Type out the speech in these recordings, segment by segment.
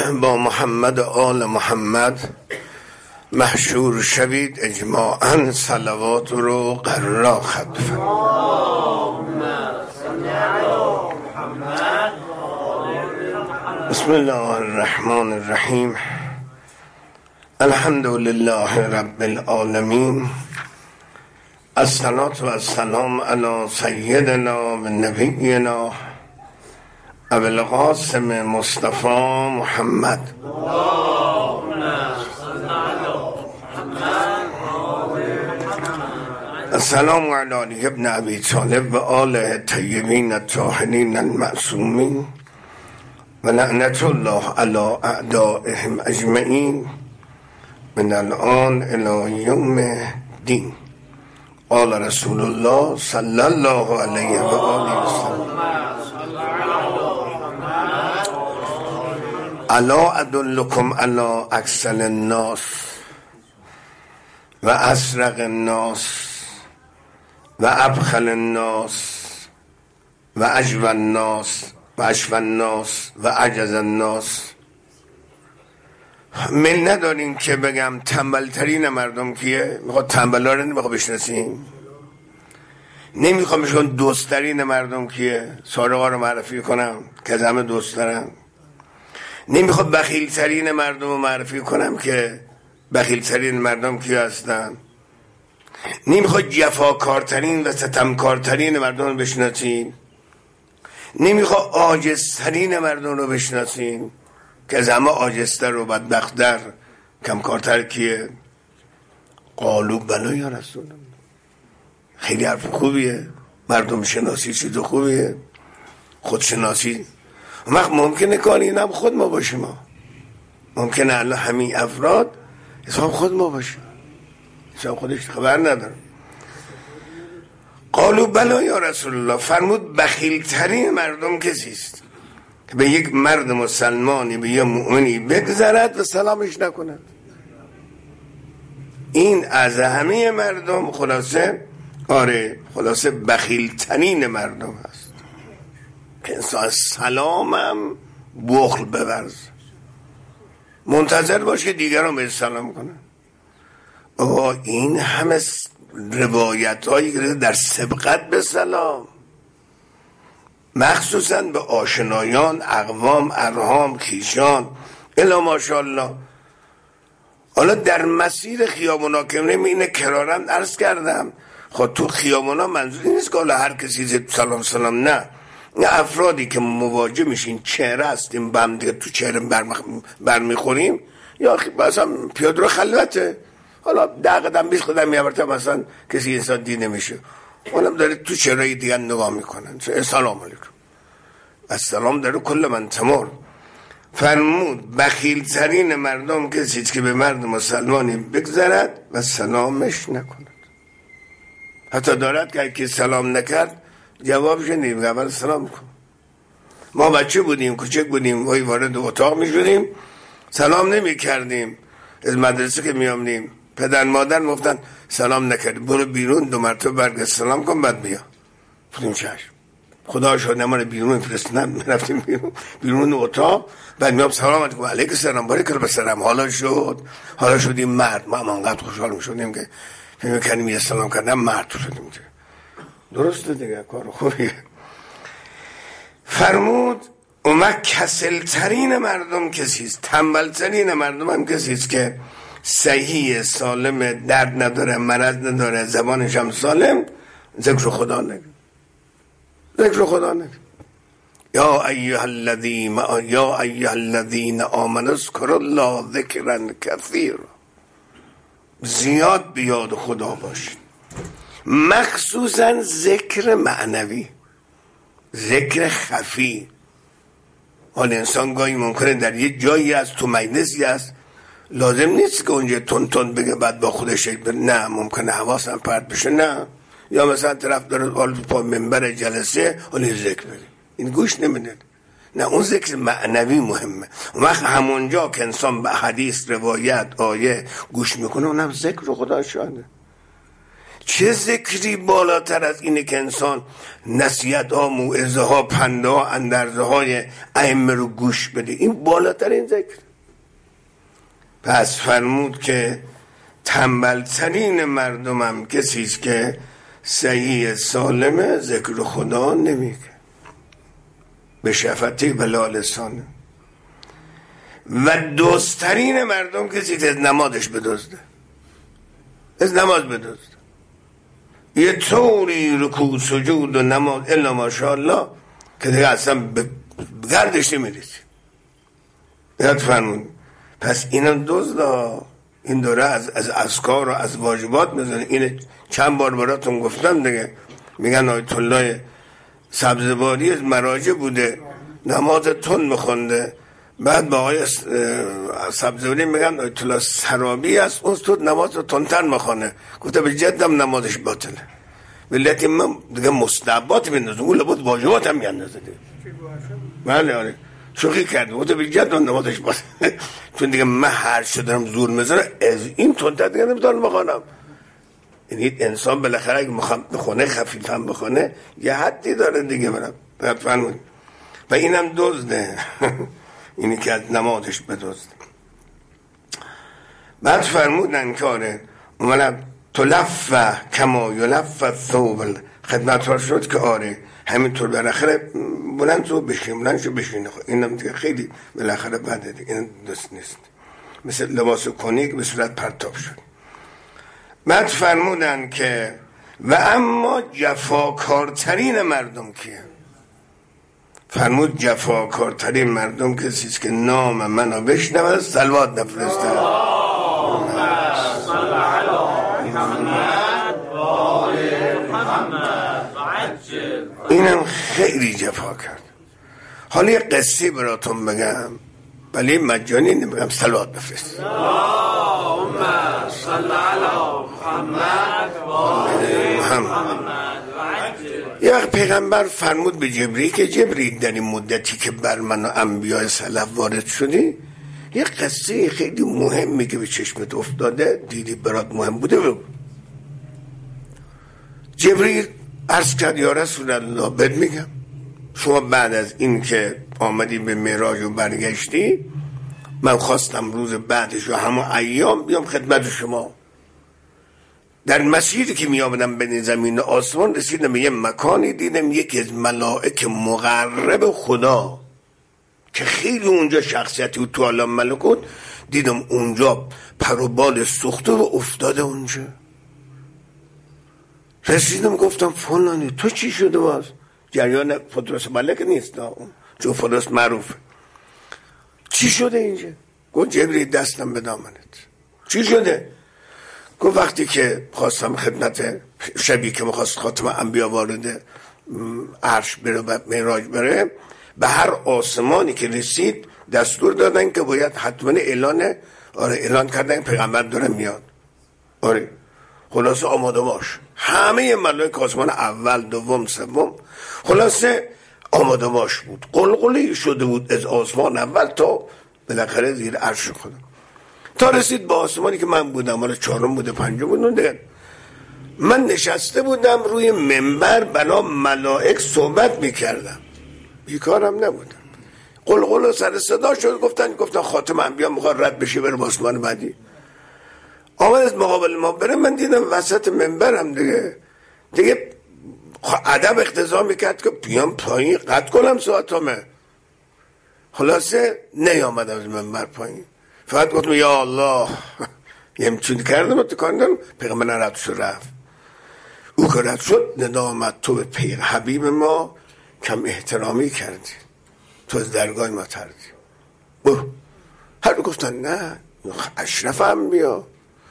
با محمد و آل محمد محشور شوید اجماعاً صلوات رو قرار خطف. بسم الله الرحمن الرحیم. الحمد لله رب العالمین. الصلاة و السلام علی سیدنا و نبینا ابو القاسم مصطفى محمد. السلام علی ابن ابی طالب و آله الطیبین الطاهرین المعصومین و لعنت الله علی اعدائهم اجمعین من الان الی یوم الدین. قال رسول الله صلی الله علیه و آله وسلم: الا ادلکم علی اکثر الناس و اسرق الناس و ابخل الناس و اجوى الناس و اشفى الناس و عجز الناس. من نداریم که بگم تنبلترین مردم کیه؟ میخواد تنبلا رو نمیخواد بشناسیم. نمیخوام بشون دوستترین مردم کیه؟ سارقا رو معرفی کنم که از همه دوست دارم. نمیخواد بخیلترین مردم رو معرفی کنم که بخیلترین مردم کیه هستن. نمیخواد جفاکارترین و ستمکارترین مردم رو بشناسیم. نمیخواد عاجزترین مردم رو بشناسیم که از همه عاجزتر و بدبخت‌تر کمکارتر کیه؟ قالوا بلی یا رسول الله. خیلی حرف خوبیه. مردم شناسی چیز خوبیه. خودشناسی وقت ممکنه کار این هم خود ما باشیم. ممکنه الان همین افراد حساب خود ما باشیم، حساب خودش خبر نداره. قالوا بلی یا رسول الله. فرمود بخیلترین مردم کسی است که به یک مرد مسلمانی، به یک مؤمنی بگذرد و سلامش نکند. این از همه مردم خلاصه بخیلترین مردم هست که انسان سلامم بخل بورز، منتظر باشه که دیگران به سلام کنن. این همه روایت هایی که در سبقت به سلام، مخصوصا به آشنایان، اقوام، ارحام، کیشان الا ماشاءالله. حالا در مسیر خیابونا که اینه کرارم عرض کردم، خب تو خیابونا منظوری نیست که حالا هر کسی سلام نه. این افرادی که مواجه میشین چهره هستیم با هم دیگه تو چهره برمیخوریم، یا مثلا پیاده رو خلوته، حالا 10 قدم 20 قدم میابرته مثلا کسی انسان دیده میشه، اونم داره تو چهره دیگه نگاه میکنن. سلام علیکم. السلام داره کل من تمر. فرمود بخیلترین مردم کسی که به مرد مسلمانی بگذرد و سلامش نکند. حتی دارد که سلام نکرد جوابش نیم اول سلام کن. ما بچه بودیم، کوچک بودیم، وارد اتاق می شدیم سلام نمی کردیم. از مدرسه که می آمدیم پدر مادر گفتن سلام نکردیم، برو بیرون 2 مرتبه برگرد سلام کن بعد بیا. گفتیم چشم. خدا شد ما رو بیرون فرستادن، رفتیم بیرون اتاق. بعد میام سلام علیکم. علیکم السلام بارک الله سلام. حالا شدیم مرد. ما انقدر خوشحال میشدیم که فکر می‌کردیم یه سلام کردن مرد شدیم. درسته دیگه، کار خوبیه. فرمود اومد کسلترین مردم کسیست، تنبلترین مردم هم کسیست که صحیح سالم، درد نداره، مرض نداره، زبانش هم سالم، ذکر خدا نگه. یا ایها الذین آمنوا اذکروا الله ذکرا کثیرا. زیاد به یاد خدا باشید، مخصوصا ذکر معنوی، ذکر خفی. حال انسان گاهی ممکنه در یه جایی هست، تو مجلسی هست، لازم نیست که اونجا تون بگه بعد با خودش نه، ممکنه حواسم پرت بشه، نه. یا مثلا طرف داره پا منبر جلسه اون ذکر بگه، این گوش نمیده. نه، اون ذکر معنوی مهمه. اون وقت همونجا که انسان به حدیث، روایت، آیه گوش میکنه، اونم ذکر خدا شاده. چه ذکری بالاتر از اینه که انسان نصیحت ها، موعظه ها، پنده ها، اندرزه های ائمه رو گوش بده؟ این بالاتر این ذکر. پس فرمود که تنبلترین مردمم کسی است که صحیح سالم ذکر خدا نمیگه، به شفتی بلا لسانه. و دوستترین مردم کسی که از نمازش بدزده، از نماز بدزده، یه طوری رکوع سجود و نماز الا ماشاءالله که دیگه اصلا به گردش نمیریزی. یاد فرمون. پس اینم دزده. این دوره از اذکار و از واجبات میزنه. این چند بار براتون گفتم دیگه. میگن آیت الله سبزواری از مراجع بوده، نماز تون میخونده، بعد با آقای سبزواری میگن آیت الله سرابی است، اون تو نماز تندتر میخونه. گفته به جدم نمازش باطله. ملت من دیگه مستحبات میندازه، اون لابد واجبات هم میندازه. بله آره شوخی کرد. گفته به جد نمازش باطله. چون دیگه من هر شدم زور میزنه از این تندتر دیگه نمیتونم بخونم. یعنی انسان بالاخره اگه بخونه خفیف هم بخونه یه حدی داره دیگه. برم فرمودید. و اینم دزده. اینی که از نمازش بدزده. بعد فرمودن که آره اومدن تلفه کما یلفه الثوب، خدمت شد که آره همینطور بالاخره بلند شو بشین. اینم دیگه خیلی بالاخره بده دیگه، این دست نیست. مثل لباس کنیک به صورت پرتاب شد. بعد فرمودن که و اما جفاکارترین مردم کیه؟ فرمود جفاکارترین مردم کسی است که نام منو بشنود صلوات نفرسته. اینم خیلی جفا کرد. حالا یه قصه براتون بگم، ولی مجانی نمیگم، صلوات بفرست. اللهم صل علی محمد و آل محمد. یه وقت پیغمبر فرمود به جبریل که جبریل در این مدتی که بر من و انبیاء سلف وارد شدی یه قصه خیلی مهمی که به چشمت افتاده دیدی برات مهم بوده بگو. جبریل عرض کرد یا رسول الله بد میگم شما بعد از این که آمدی به معراج و برگشتی من خواستم روز بعدش و همون ایام بیام خدمت شما. در مسیری که می آمدم به زمین و آسمان رسیدم به یه مکانی دیدم یکی از ملائک مقرب خدا که خیلی اونجا شخصیتی و تو عالم ملکوت دیدم اونجا پر و بال سوخته و افتاده اونجا. رسیدم گفتم فلانی تو چی شده باز؟ جریان فدرس ملک نیست چون فدرس معروفه. چی شده اینجا؟ گفت جبریل دستم به دامنت. چی شده؟ گفت وقتی که خواستم خدمت شبی که میخواست خاتم انبیا وارد عرش بره و معراج بره به هر آسمانی که رسید دستور دادن که باید حتما اعلان کردن پیغمبر داره میاد. آره خلاصه آماده باش. همه ملائک آسمان اول دوم سوم خلاصه آماده باش بود. قلقلی شده بود از آسمان اول تا بالاخره زیر عرش خدا تا رسید به آسمانی که من بودم. حالا چهارم بوده پنجم بوده. من نشسته بودم روی منبر بنا ملائک صحبت میکردم، بیکارم نبودم. قلقل و سر صدا شد. گفتن خاتم انبیا میخواد رد بشه بره آسمان بعدی. آمد از مقابل ما بره. من دیدم وسط منبرم دیگه ادب اقتضا میکرد که بیام پایین قطع کنم ساعتامه. خلاصه نیامد از منبر پایین. فقط گفتم یا الله یه همچون کردم و تکاندم. پیغمبر رد شد رفت. او که رد شد ندا آمد تو به حبیب ما کم احترامی کردی، تو از درگاه ما تردی. برو. هر رو گفتن نه اشرف انبیا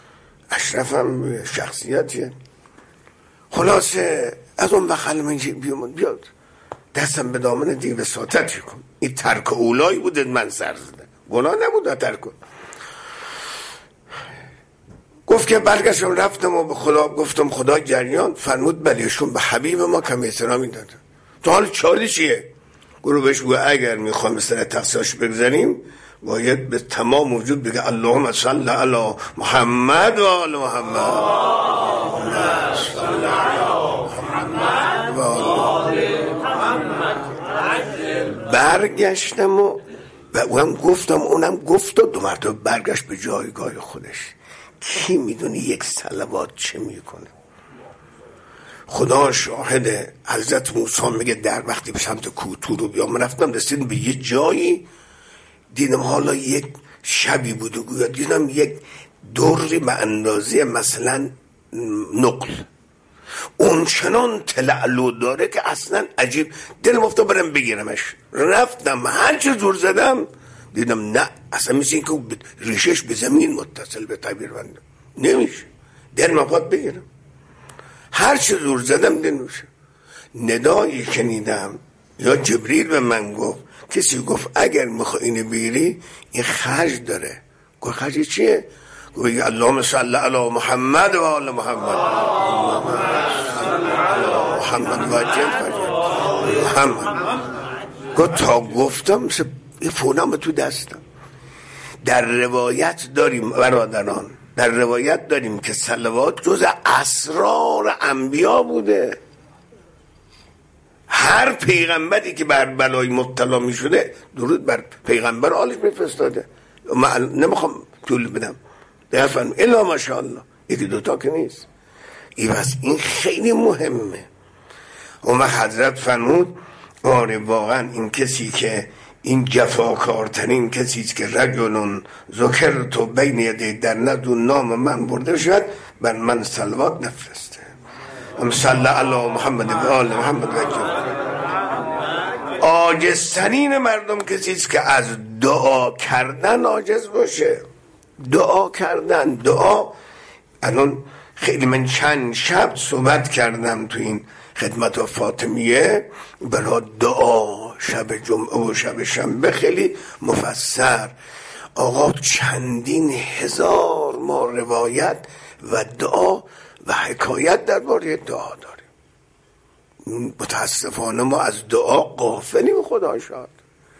شخصیتیه. خلاصه از اون بخل من بیاد دستم به دامن دیگه به ساتت کن. این ترک اولایی بود من سر زده، گناه نبود ترک کن. گفت که برگشتم رفتم و به خدا گفتم خدا جریان. فرمود بلیشون به حبیب ما کم احترامی داده. تو حال چالی چیه؟ گروه بهش بگو اگر میخوام مثل تقصیرش بگذاریم باید به تمام وجود بگه اللهم صل علی محمد و آل محمد. برگشتم و اونم گفتم، اونم گفت و 2 مرتبه برگشت به جایگاه خودش. کی میدونی یک صلوات چه میکنه؟ خدا شاهده. حضرت موسی میگه در وقتی به سمت کوه رو بیام رفتم، رسیدم به یه جایی، دیدم حالا یک شبی بود و گویا دیدم یک دوری به اندازه مثلا نقل اون چنان تلعلو داره که اصلا عجیب. دلم افتاد برم بگیرمش. رفتم هر چه زور زدم دیدم نه، اصلا مثل این که ریشش به زمین متصل به تعبیر بنده نمیشه. دلم افتاد بگیرم، هر چه زور زدم نمیشه. ندایی شنیدم یا جبریل به من گفت، کسی گفت اگر میخوای اینو بگیری این خرج داره. گفت خرج چیه؟ گفت اللهم صل علی محمد و آل محمد محمد واجب محمد. گفت تا گفتم این فونم تو دستم. در روایت داریم برادران، در روایت داریم که صلوات جز اسرار انبیا بوده. هر پیغمبری که بر بلای مبتلا می شده درود بر پیغمبر آلش میفرستاده. من نمیخوام طول بدم دفعا الا ماشاءالله، یکی دوتا که نیست. این خیلی مهمه. اون وقت حضرت فرمود آره واقعا این کسی که این جفاکارترین کسی که رجلون ذکر تو بین یدی در ندون نام من برده شد بر من صلوات نفرسته. هم صلی علی محمد و آل محمد و جل. عاجزترین مردم کسی است که از دعا کردن عاجز باشه. دعا کردن، دعا. الان خیلی من چند شب صحبت کردم تو این خدمت و فاطمیه برای دعا شب جمعه و شب شنبه خیلی مفصل. آقا چندین هزار ما روایت و دعا و حکایت درباره دعا داریم. متاسفانه ما از دعا غافلیم. خدا شاد.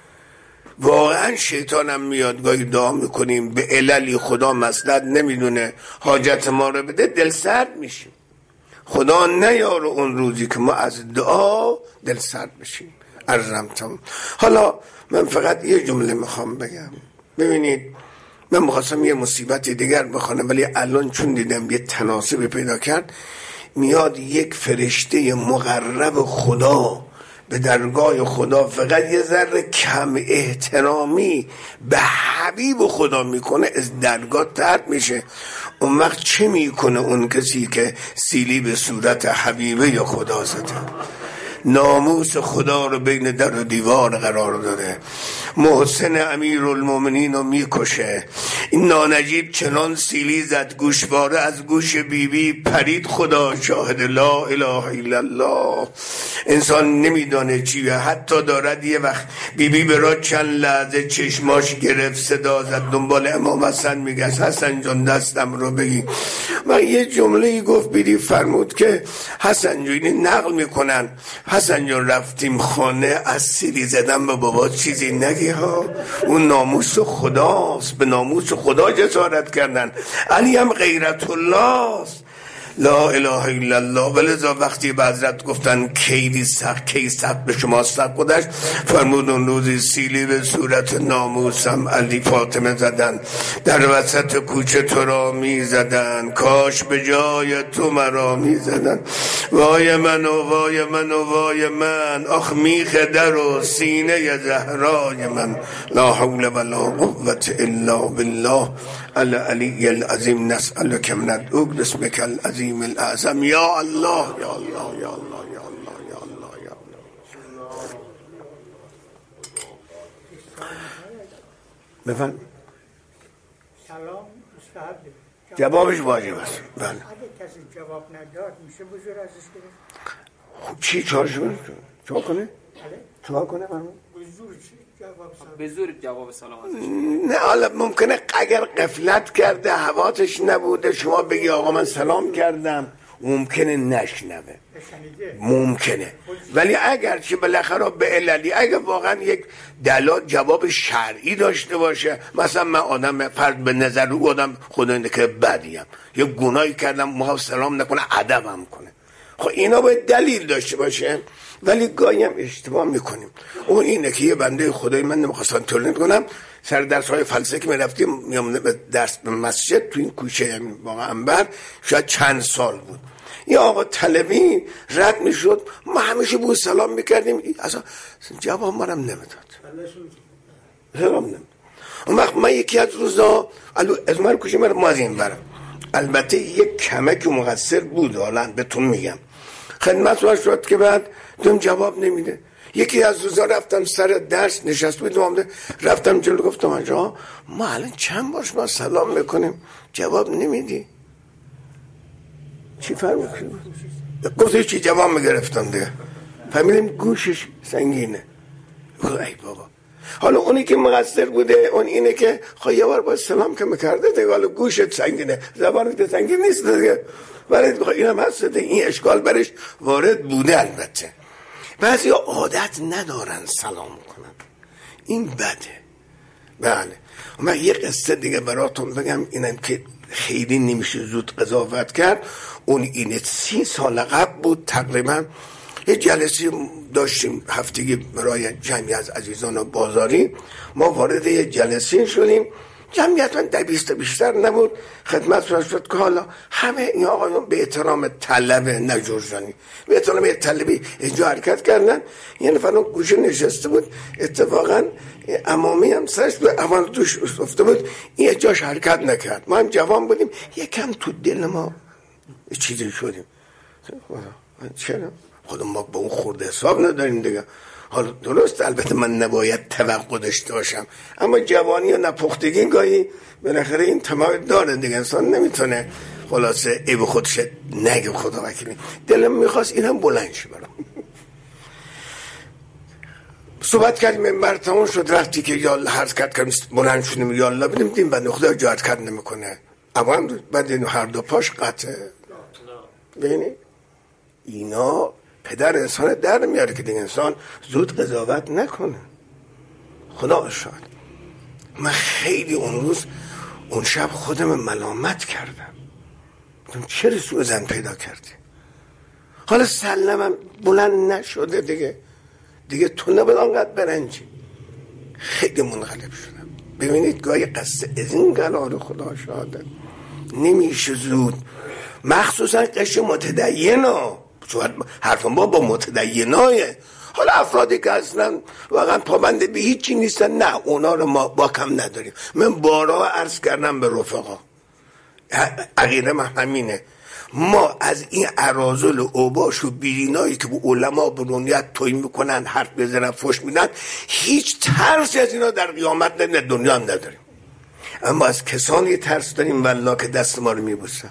واقعا شیطانم میاد گاهی دعا میکنیم به عللی خدا مصلحت نمیدونه حاجت ما رو بده، دل سرد میشیم. خدا نیاره اون روزی که ما از دعا دل سرد بشیم. عرضم تمام. حالا من فقط یه جمله میخوام بگم. ببینید من میخواستم یه مصیبت دیگر بخوانم ولی الان چون دیدم یه تناسب پیدا کرد، میاد یک فرشته مقرب خدا به درگاه خدا فقط یه ذره کم احترامی به حبیب خدا میکنه، از درگاه طرد میشه. اون وقت چه میکنه اون کسی که سیلی به صورت حبیبه یا خدا زده؟ ناموس خدا رو بین در و دیوار قرار داده. محسن امیرالمومنین رو میکشه. این نانجیب چنان سیلی زد گوشواره از گوش بیبی پرید. خدا شاهد لا اله الا الله. انسان نمیدانه چیه. حتی دارد یه وقت بیبی برا چند لحظه چشماش گرفت، صدا زد دنبال امام حسن میگشت حسن جان دستم رو بگی. و یه جمله گفت بیبی فرمود که حسن جان اینی نقل میکنن حسن جان رفتیم خانه از سیلی زدم به بابا چیزی نگی ها. اون ناموس خداست. به ناموس خدا جسارت کردن. علی هم غیرت الله است. لا اله الا الله. ولذا وقتی به حضرت گفتن کی سخت به شما سخت بودش، فرمود اون روزی سیلی به صورت ناموسم علی فاطمه زدن، در وسط کوچه تو را می زدن، کاش به جای تو مرا می زدن. وای من و وای من و وای من، آخ میخ در و سینه زهرای من. لا حول ولا قوة الا بالله العلی العظیم. نسألک من ندعوک باسمک العظیم الاعظم. یا الله یا الله یا الله یا الله یا الله یا الله. بفهم. سلام مستحب. جوابش واجب است. بله. اگه کسی جواب نداد میشه بزرگ ازش گرفت. خب چی چارش کنه؟ چا کنه؟ چا کنه برمون؟ به زور جواب سلام ازش. نه حالا ممکنه اگر غفلت کرده حواسش نبوده شما بگی آقا من سلام کردم، ممکنه نشنوه، ممکنه. ولی اگر چه بالاخره به عللی اگر واقعا یک دلال جواب شرعی داشته باشه، مثلا من آدم فرد به نظر او آدم خدا که بدیم یه گناهی کردم، ما سلام نکنه ادبم کنه، خب اینا باید دلیل داشته باشه. ولی گاهی هم اشتباه میکنیم. اون اینه که یه بنده خدای من نمیخواستم تولید کنم، سر درس های فلسفه که میرفتیم میامونه درس به مسجد تو این کوچه واقعا انبر، شاید چند سال بود، یه آقا طلبی رد میشد، ما همیشه بود سلام میکردیم، اصلا جواب منم نمیداد، جواب نمیداد. اون وقت من یکی از روزا از من کوچه من ما از این برم، البته یک کمک مقصر بود، حالا بهتون میگم، خدمت رو شد که بعد دوم جواب نمیده. یکی از روزا رفتم سر درس نشست بودم، رفتم جلو گفتم آجا ما الان چند بار ما سلام میکنیم جواب نمیدی، چی فرق میکنه؟ گفت چی جواب میگرفتم دیگه، فهمیدم گوشش سنگینه. ای بابا، حالا اونی که مقصر بوده اون اینه که خواهی یه بار باید سلام که میکرده دیگه، حالا گوشت سنگینه، زبانت سنگین نیست دیگه، ولی این هم هست دیگه، این اشکال برش وارد بوده. البته بعضی عادت ندارن سلام کنن، این بده. بله من یه قصه دیگه براتون بگم، اینم که خیلی نمیشه زود قضاوت کرد. اون اینه 30 سال قبل بود تقریبا، یه جلسه داشتیم هفتگی برای جمعی از عزیزان بازاری، ما وارد یه جلسه شدیم، جمعیت من 20 بیشتر نبود. خدمت را شد که حالا همه این آقایون به احترام طلب نجورجانی، به احترام طلبی اینجا حرکت کردن. یه نفر اون گوشه نشسته بود، اتفاقا امامی هم سرش به امان دوش افته بود، این جاش حرکت نکرد. ما هم جوان بودیم، یکم تو دل ما چیزی شدیم، چرا؟ خود ما با اون خورده حساب نداریم دیگه. حالا درست البته من نباید توقع داشته باشم، اما جوانی و نپختگی گاهی بالاخره این تمام داره دیگه، انسان نمیتونه خلاصه ای به خودش نگه خدا وکیلی. دلم میخواست این هم بلند شه برام. صحبت کردیم، منبر تمام شد، رفتی که یا حرکت کردیم بلند شدیم یا الله بدیم، دیم بنده خدا جا حرکت نمیکنه، اما بعد این هر دو پاش قطعه. ببینید اینا پدر انسان در میاره که دیگه انسان زود قضاوت نکنه. خدا شاید من خیلی اون روز اون شب خودم ملامت کردم، چرا سوء ظن پیدا کردی؟ حالا سلمم بلند نشده دیگه تو نباید آنقدر برنجی. خیلی منقلب شدم. ببینید گاهی قصه از این قرار خدا شاهده نمیشه زود، مخصوصا قش متدینا، حرف ما با متدینایه. حالا افرادی که اصلا واقعا پابند به هیچی نیستن، نه اونا رو ما با کم نداریم. من بارها عرض کردم به رفقا، عقیده من همینه، ما از این اراذل و اوباش و بیرینایی که به علما برونیت توی میکنن، حرف بزنن، فش میدن، هیچ ترسی از اینا در قیامت نه دنیا هم نداریم. اما از کسانی ترس داریم والله که دست ما رو میبوسن،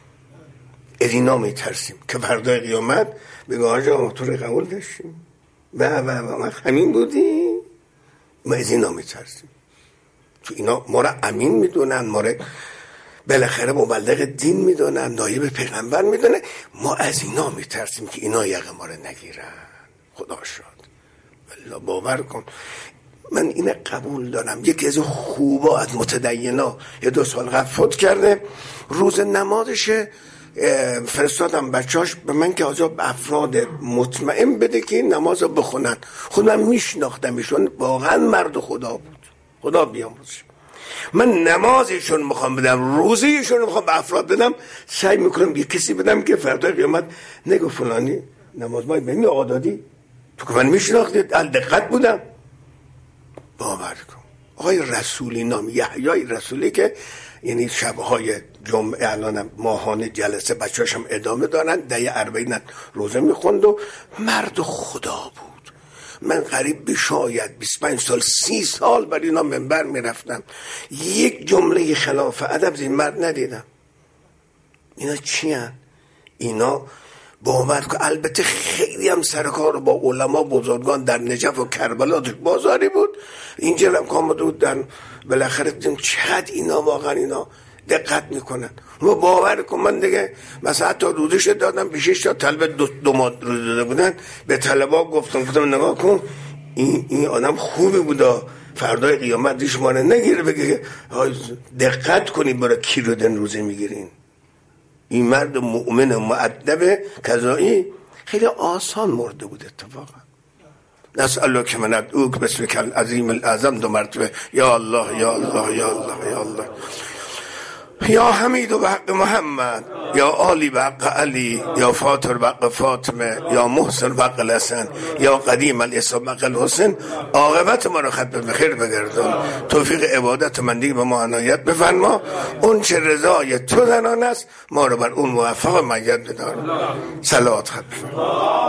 از اینا میترسیم که فردای قیامت بگه آجا ما تو رو قبول داشتیم و ما همین بودیم. ما از اینا میترسیم، تو اینا ما رو امین میدونن، ما رو بالاخره مبلغ دین میدونن، نایب پیغمبر میدونن، ما از اینا میترسیم که اینا یقه ما رو نگیرن. خدا شد والله باور کن من این قبول دارم. یکی از خوبا از متدینا 2 سال قبل فوت کرده، روز نمازش فرستادم بچهاش به من که آجا افراد مطمئن بده که این نماز رو بخونن. خودم میشناختم ایشون واقعا مرد خدا بود، خدا بیامرزش. من نمازشون میخوام بدم، روزیشون میخوام به افراد بدم، سعی میکنم یه کسی بدم که فردا قیامت نگو فلانی نماز ما به آقا دادی، تو که من میشناختی دقت بودم. باور کن آقای رسولی نام یحیای رسولی که یعنی شبهای جمعه الان ماهانه جلسه بچه‌هاش هم ادامه دارن، 40 روزه میخوند و مرد خدا بود. من قریب به شاید 25 سال 30 سال بر اینا منبر میرفتم، یک جمله خلاف ادب از این مرد ندیدم. اینا چی هن؟ اینا باور کن البته خیلی هم سرکار با علما بزرگان در نجف و کربلا بازاری بود، اینجا هم کامده بود در بالاخره دیدم چقدر اینا واقعا اینا دقت میکنن. و باور کن من دیگه مثلا حتی روزش دادم به 6 تا طلبه 2 ماه روز داده بودن، به طلبا گفتم نگاه کن این آدم خوبی بودا، فردای قیامت دیش ما نگیره بگه دقت کنید برای کی رو دن روزه میگیرین. این مرد مؤمن مؤدب کذایی خیلی آسان مرده بود اتفاقا. نسألک من ادعوک باسمک العظیم الاعظم 2 مرتبه یا الله یا الله یا الله یا الله یا حمید و حق محمد یا عالی و حق علی یا فاطر و حق فاطمه یا محسن و حق الحسن یا قدیم الاسلام و حق الحسن. عاقبت ما رو ختم به خیر بگردان، توفیق عبادت مندی به ما عنایت بفرما. اون چه رضای تو زنان است ما رو بر اون موفق و مجد بدار. صلوات ختم.